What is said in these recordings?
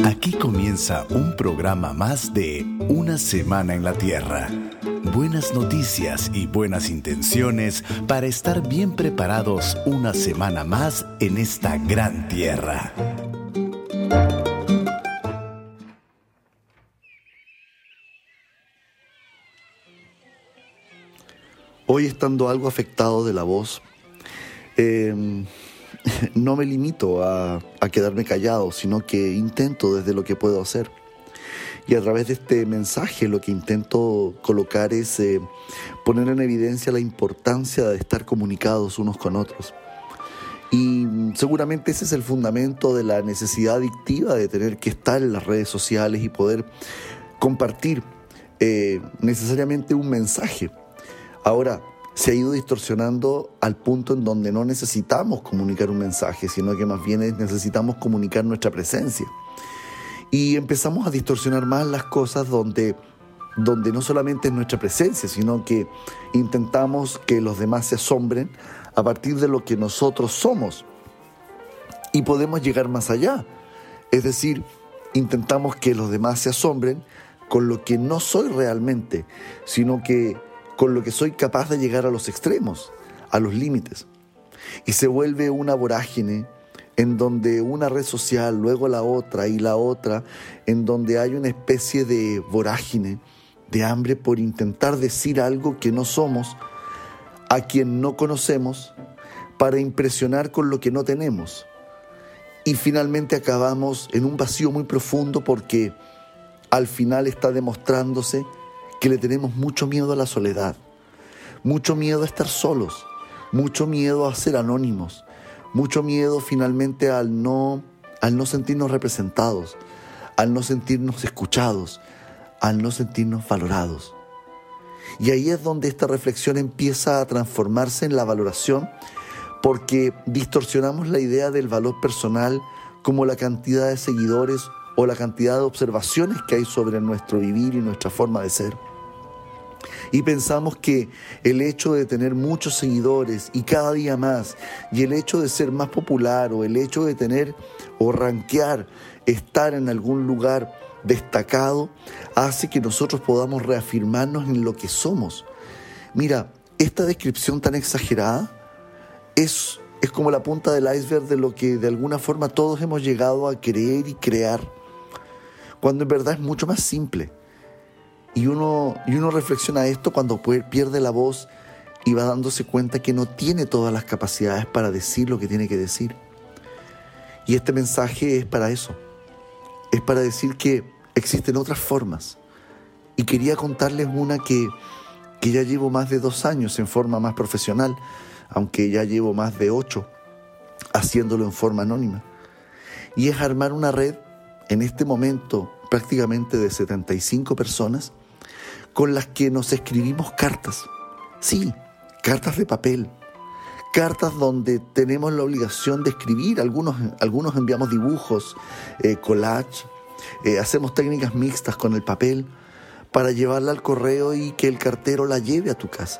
Aquí comienza un programa más de Una Semana en la Tierra. Buenas noticias y buenas intenciones para estar bien preparados una semana más en esta gran tierra. Hoy, estando algo afectado de la voz, no me limito a quedarme callado, sino que intento desde lo que puedo hacer. Y a través de este mensaje lo que intento colocar es poner en evidencia la importancia de estar comunicados unos con otros. Y seguramente ese es el fundamento de la necesidad adictiva de tener que estar en las redes sociales y poder compartir necesariamente un mensaje. Ahora, se ha ido distorsionando al punto en donde no necesitamos comunicar un mensaje, sino que más bien necesitamos comunicar nuestra presencia. Y empezamos a distorsionar más las cosas donde no solamente es nuestra presencia, sino que intentamos que los demás se asombren a partir de lo que nosotros somos. Y podemos llegar más allá. Es decir, intentamos que los demás se asombren con lo que no soy realmente, sino que con lo que soy capaz de llegar a los extremos, a los límites. Y se vuelve una vorágine en donde una red social, luego la otra y la otra, en donde hay una especie de vorágine, de hambre por intentar decir algo que no somos, a quien no conocemos, para impresionar con lo que no tenemos. Y finalmente acabamos en un vacío muy profundo porque al final está demostrándose que le tenemos mucho miedo a la soledad, mucho miedo a estar solos, mucho miedo a ser anónimos, mucho miedo finalmente al no sentirnos representados, al no sentirnos escuchados, al no sentirnos valorados. Y ahí es donde esta reflexión empieza a transformarse en la valoración, porque distorsionamos la idea del valor personal como la cantidad de seguidores o la cantidad de observaciones que hay sobre nuestro vivir y nuestra forma de ser. Y pensamos que el hecho de tener muchos seguidores y cada día más, y el hecho de ser más popular, o el hecho de tener o rankear, estar en algún lugar destacado, hace que nosotros podamos reafirmarnos en lo que somos. Mira, esta descripción tan exagerada es como la punta del iceberg de lo que de alguna forma todos hemos llegado a creer y crear, cuando en verdad es mucho más simple. Y uno reflexiona esto cuando pierde la voz y va dándose cuenta que no tiene todas las capacidades para decir lo que tiene que decir. Y este mensaje es para eso. Es para decir que existen otras formas. Y quería contarles una que ya llevo más de 2 años en forma más profesional, aunque ya llevo más de 8 haciéndolo en forma anónima. Y es armar una red en este momento prácticamente de 75 personas con las que nos escribimos cartas. Sí, cartas de papel. Cartas donde tenemos la obligación de escribir. Algunos enviamos dibujos, collage. Hacemos técnicas mixtas con el papel para llevarla al correo y que el cartero la lleve a tu casa.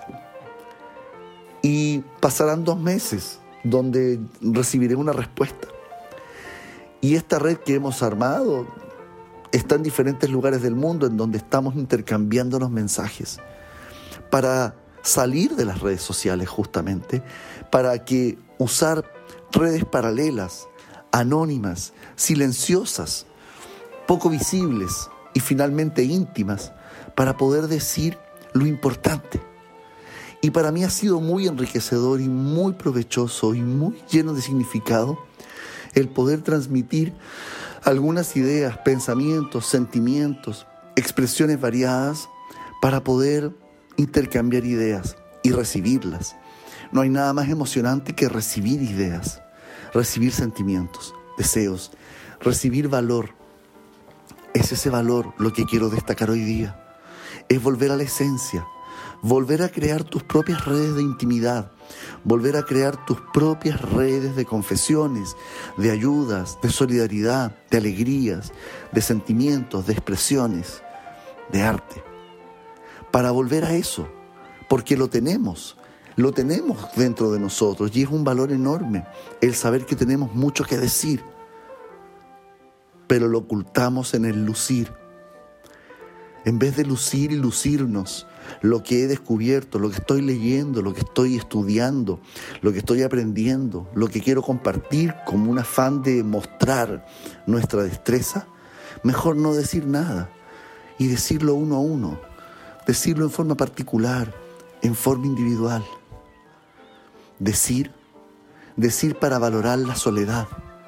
Y pasarán 2 meses donde recibiré una respuesta. Y esta red que hemos armado está en diferentes lugares del mundo en donde estamos intercambiándonos mensajes para salir de las redes sociales, justamente para que usar redes paralelas, anónimas, silenciosas, poco visibles y finalmente íntimas, para poder decir lo importante. Y para mí ha sido muy enriquecedor y muy provechoso y muy lleno de significado el poder transmitir algunas ideas, pensamientos, sentimientos, expresiones variadas para poder intercambiar ideas y recibirlas. No hay nada más emocionante que recibir ideas, recibir sentimientos, deseos, recibir valor. Es ese valor lo que quiero destacar hoy día. Es volver a la esencia, volver a crear tus propias redes de intimidad, volver a crear tus propias redes de confesiones, de ayudas, de solidaridad, de alegrías, de sentimientos, de expresiones, de arte. Para volver a eso, porque lo tenemos dentro de nosotros y es un valor enorme el saber que tenemos mucho que decir. pero lo ocultamos en el lucir. En vez de lucir y lucirnos lo que he descubierto, lo que estoy leyendo, lo que estoy estudiando, lo que estoy aprendiendo, lo que quiero compartir como un afán de mostrar nuestra destreza, mejor no decir nada y decirlo uno a uno, decirlo en forma particular, en forma individual. Decir para valorar la soledad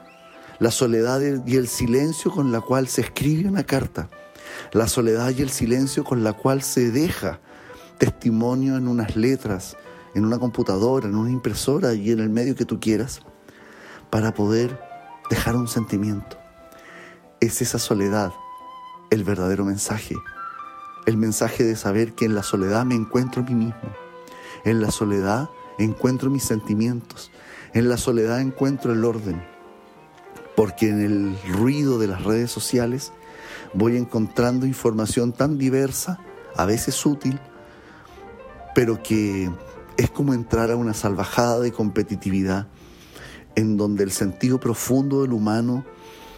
y el silencio con la cual se escribe una carta, la soledad y el silencio con la cual se deja testimonio en unas letras, en una computadora, en una impresora y en el medio que tú quieras, para poder dejar un sentimiento. Es esa soledad el verdadero mensaje, el mensaje de saber que en la soledad me encuentro a mí mismo, en la soledad encuentro mis sentimientos, en la soledad encuentro el orden, porque en el ruido de las redes sociales voy encontrando información tan diversa, a veces útil, pero que es como entrar a una salvajada de competitividad en donde el sentido profundo del humano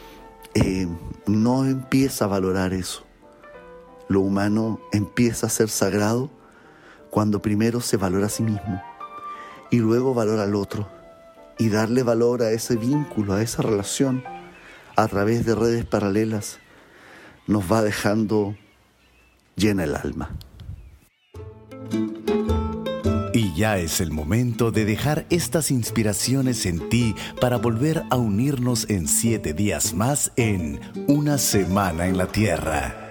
no empieza a valorar eso. Lo humano empieza a ser sagrado cuando primero se valora a sí mismo y luego valora al otro, y darle valor a ese vínculo, a esa relación a través de redes paralelas nos va dejando llena el alma. Y ya es el momento de dejar estas inspiraciones en ti para volver a unirnos en 7 días más en Una Semana en la Tierra.